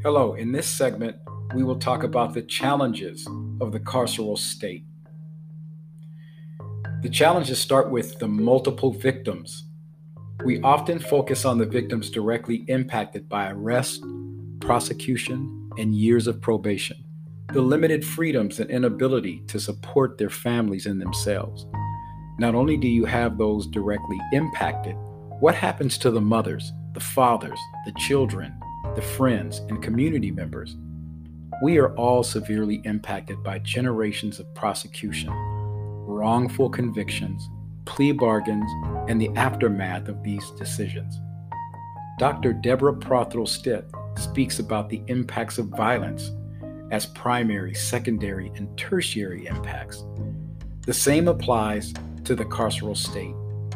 Hello, in this segment, we will talk about the challenges of the carceral state. The challenges start with the multiple victims. We often focus on the victims directly impacted by arrest, prosecution, and years of probation, the limited freedoms and inability to support their families and themselves. Not only do you have those directly impacted, what happens to the mothers, the fathers, the children, the friends, and community members? We are all severely impacted by generations of prosecution, wrongful convictions, plea bargains, and the aftermath of these decisions. Dr. Deborah Prothero Stitt speaks about the impacts of violence as primary, secondary, and tertiary impacts. The same applies to the carceral state.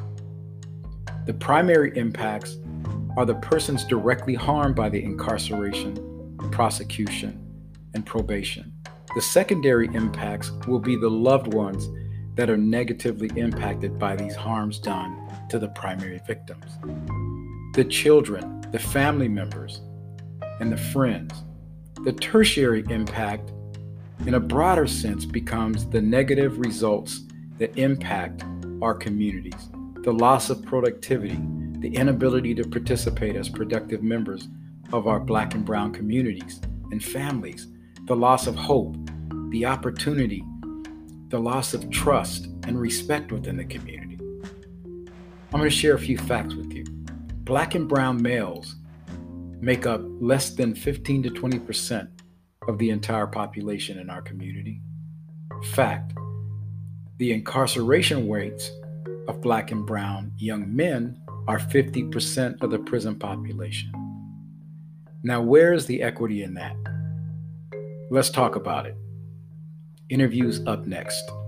The primary impacts are the persons directly harmed by the incarceration, prosecution, and probation. The secondary impacts will be the loved ones that are negatively impacted by these harms done to the primary victims. The children, the family members, and the friends. The tertiary impact, in a broader sense, becomes the negative results that impact our communities. The loss of productivity, the inability to participate as productive members of our Black and Brown communities and families, the loss of hope, the opportunity, the loss of trust and respect within the community. I'm going to share a few facts with you. Black and brown males make up less than 15 to 20% of the entire population in our community. Fact, the incarceration rates of Black and brown young men are 50% of the prison population. Now, where is the equity in that? Let's talk about it. Interviews up next.